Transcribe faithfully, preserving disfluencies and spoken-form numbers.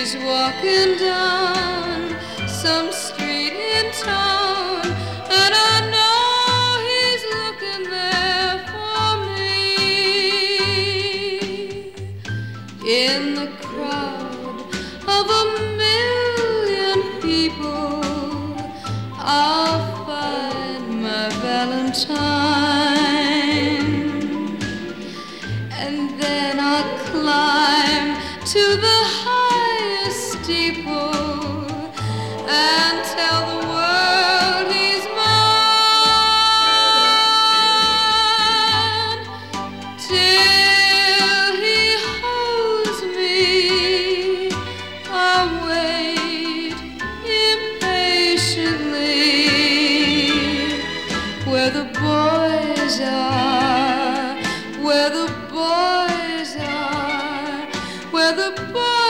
He's walking down some street in town, and I know he's looking there for me. In the crowd of a million people, I'll find my Valentine, and then I'll climb to the highest steeple and tell the world he's mine, till he holds me. I'll wait impatiently where the boys are, where the boys are, where the boys